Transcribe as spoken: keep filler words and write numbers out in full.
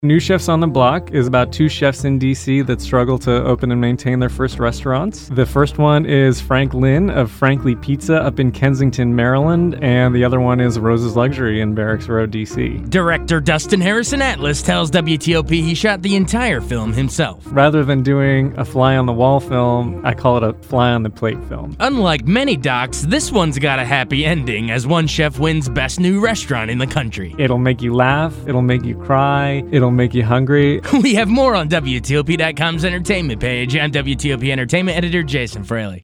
New Chefs on the Block is about two chefs in D C that struggle to open and maintain their first restaurants. The first one is Frank Lynn of Frankly Pizza up in Kensington, Maryland, and the other one is Rose's Luxury in Barracks Road, D C. Director Dustin Harrison Atlas tells W T O P he shot the entire film himself. Rather than doing a fly-on-the-wall film, I call it a fly-on-the-plate film. Unlike many docs, this one's got a happy ending as one chef wins Best New Restaurant in the country. It'll make you laugh, it'll make you cry, it'll make you hungry. We have more on W T O P dot com's entertainment page. I'm W T O P Entertainment Editor Jason Fraley.